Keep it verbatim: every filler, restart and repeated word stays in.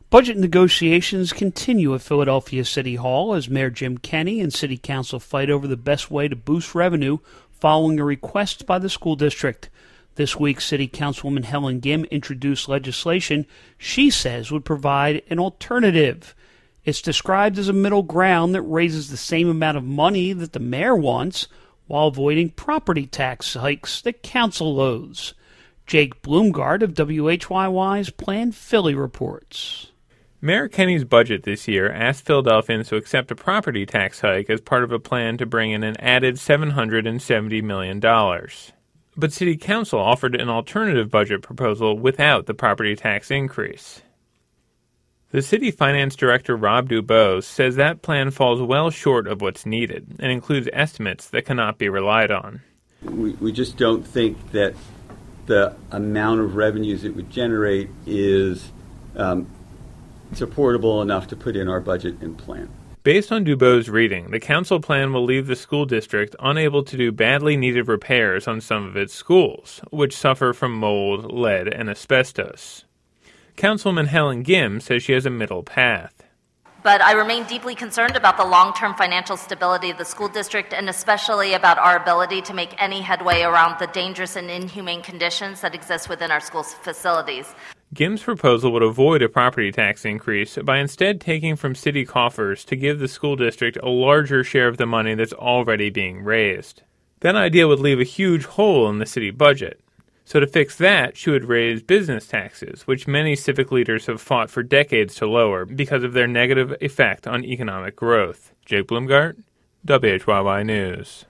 Budget negotiations continue at Philadelphia City Hall as Mayor Jim Kenney and City Council fight over the best way to boost revenue following a request by the school district. This week, City Councilwoman Helen Gim introduced legislation she says would provide an alternative. It's described as a middle ground that raises the same amount of money that the mayor wants while avoiding property tax hikes that council loathes. Jake Bloomgard of W H Y Y's Plan Philly reports. Mayor Kenney's budget this year asked Philadelphians to accept a property tax hike as part of a plan to bring in an added seven hundred seventy million dollars. But City Council offered an alternative budget proposal without the property tax increase. The city finance director, Rob Dubose, says that plan falls well short of what's needed and includes estimates that cannot be relied on. We, we just don't think that the amount of revenues it would generate is um, supportable enough to put in our budget and plan. Based on Dubose's reading, the council plan will leave the school district unable to do badly needed repairs on some of its schools, which suffer from mold, lead, and asbestos. Councilwoman Helen Gim says she has a middle path. But I remain deeply concerned about the long-term financial stability of the school district and especially about our ability to make any headway around the dangerous and inhumane conditions that exist within our school facilities. Gim's proposal would avoid a property tax increase by instead taking from city coffers to give the school district a larger share of the money that's already being raised. That idea would leave a huge hole in the city budget. So to fix that, she would raise business taxes, which many civic leaders have fought for decades to lower because of their negative effect on economic growth. Jake Bloomgart, W H Y Y News.